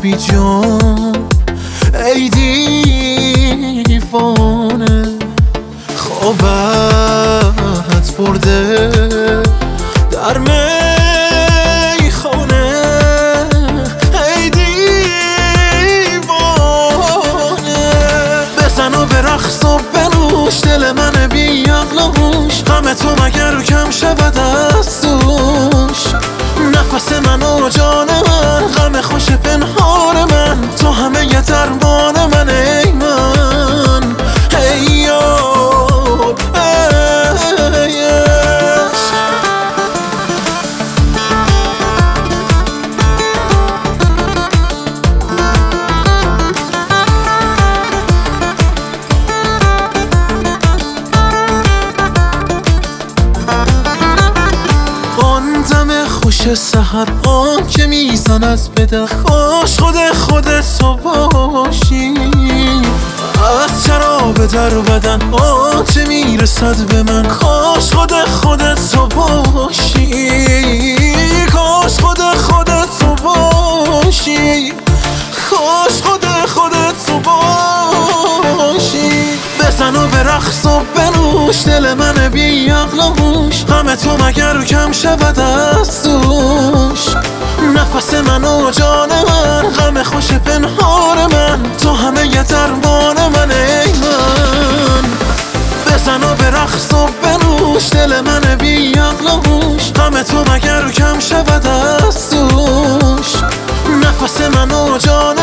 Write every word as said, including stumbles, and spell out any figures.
بی جان ای دیوانه، خوابت برده در میخانه ای دیوانه. بزن و به رقص و بنوش دل من بی عقل و هوش، غم تو مگر کم شود از دوش. نفس من و جان من، غم خوش پنهان من، تو همه ی درمان من ای من ای یار ای عشق. آن دم خوش سحر آن که میزند به دل، کاش خود خودت تو باشی. از شراب در بدن آن چه میرسد به من، کاش خود خودت تو باشی. کاش خود خودت تو باشی، کاش خود خودت تو باشی. بزن و به رقص و بنوش دل من بی عقل و هوش، غم تو مگر کم شود از دوش. نفس من و جان من، غم خوش پنهان من، تو همه ی درمان من ای من. بزن و به رقص و بنوش دل من بی عقل و هوش، غم تو مگر کم شود از دوش. نفس من و جان